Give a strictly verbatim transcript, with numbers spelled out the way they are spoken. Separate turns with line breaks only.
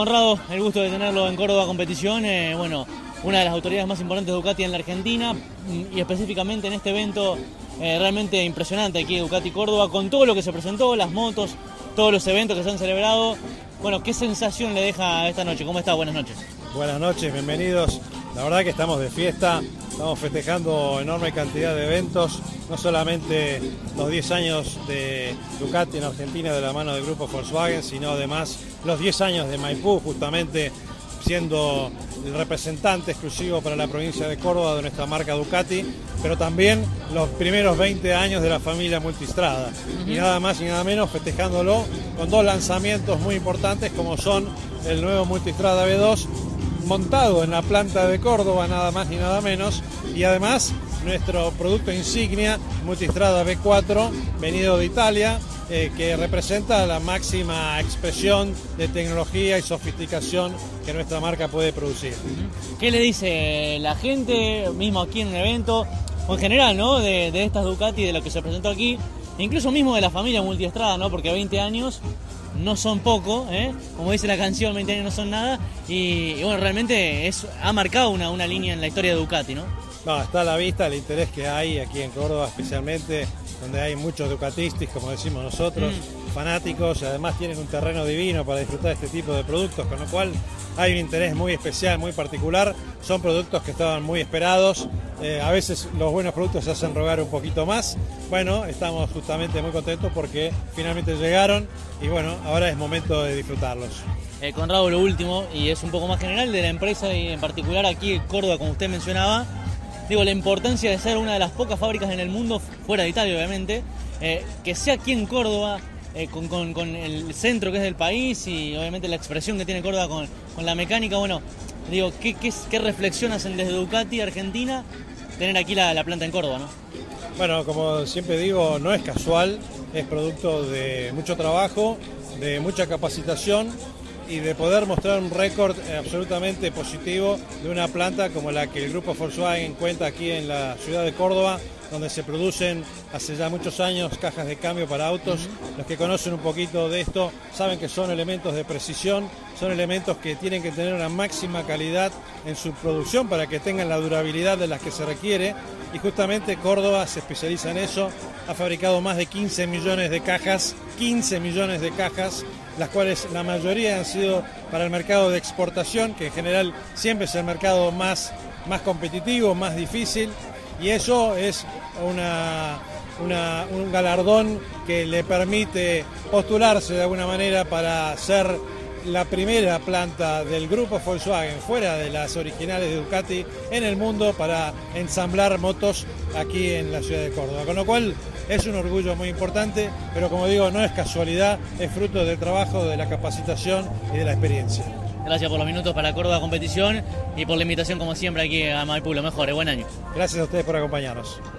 Honrado, el gusto de tenerlo en Córdoba Competición, eh, bueno, una de las autoridades más importantes de Ducati en la Argentina y específicamente en este evento eh, realmente impresionante aquí de Ducati Córdoba, con todo lo que se presentó, las motos, todos los eventos que se han celebrado. Bueno, ¿qué sensación le deja esta noche? ¿Cómo está? Buenas noches.
Buenas noches, bienvenidos. La verdad que estamos de fiesta, estamos festejando enorme cantidad de eventos, no solamente los diez años de Ducati en Argentina de la mano del grupo Volkswagen, sino además los diez años de Maipú, justamente siendo el representante exclusivo para la provincia de Córdoba de nuestra marca Ducati, pero también los primeros veinte años de la familia Multistrada. Uh-huh. Y nada más y nada menos festejándolo con dos lanzamientos muy importantes como son el nuevo Multistrada V dos, montado en la planta de Córdoba, nada más y nada menos, y además nuestro producto insignia, Multistrada V cuatro, venido de Italia, eh, que representa la máxima expresión de tecnología y sofisticación que nuestra marca puede producir.
¿Qué le dice la gente, mismo aquí en un evento, o en general, ¿no? de, de estas Ducati, de lo que se presentó aquí, incluso mismo de la familia Multistrada, ¿no? Porque veinte años no son poco, ¿eh? Como dice la canción, veinte años no son nada, y, y bueno, realmente es, ha marcado una, una línea en la historia de Ducati, ¿no?
No, está a la vista el interés que hay aquí en Córdoba, especialmente donde hay muchos ducatistas, como decimos nosotros, mm. fanáticos, y además tienen un terreno divino para disfrutar de este tipo de productos, con lo cual hay un interés muy especial, muy particular. Son productos que estaban muy esperados, eh, a veces los buenos productos se hacen rogar un poquito más. Bueno, estamos justamente muy contentos porque finalmente llegaron y bueno, ahora es momento de disfrutarlos.
Eh, Conrado, lo último, y es un poco más general de la empresa y en particular aquí en Córdoba, como usted mencionaba, digo, la importancia de ser una de las pocas fábricas en el mundo, fuera de Italia obviamente, eh, que sea aquí en Córdoba, eh, con, con, con el centro que es del país y obviamente la expresión que tiene Córdoba con, con la mecánica. Bueno, digo, ¿qué, qué, qué reflexión hacen desde Ducati Argentina tener aquí la, la planta en Córdoba, ¿no?
Bueno, como siempre digo, no es casual, es producto de mucho trabajo, de mucha capacitación y de poder mostrar un récord absolutamente positivo de una planta como la que el grupo Volkswagen cuenta aquí en la ciudad de Córdoba, donde se producen hace ya muchos años cajas de cambio para autos. Uh-huh. Los que conocen un poquito de esto saben que son elementos de precisión, son elementos que tienen que tener una máxima calidad en su producción para que tengan la durabilidad de las que se requiere, y justamente Córdoba se especializa en eso. Ha fabricado más de quince millones de cajas, quince millones de cajas, las cuales la mayoría han sido para el mercado de exportación, que en general siempre es el mercado más, más competitivo, más difícil, y eso es una, una, un galardón que le permite postularse de alguna manera para ser la primera planta del grupo Volkswagen, fuera de las originales de Ducati, en el mundo para ensamblar motos aquí en la ciudad de Córdoba. Con lo cual es un orgullo muy importante, pero como digo, no es casualidad, es fruto del trabajo, de la capacitación y de la experiencia.
Gracias por los minutos para Córdoba Competición y por la invitación como siempre aquí a Maipú. Lo mejor, buen año.
Gracias a ustedes por acompañarnos.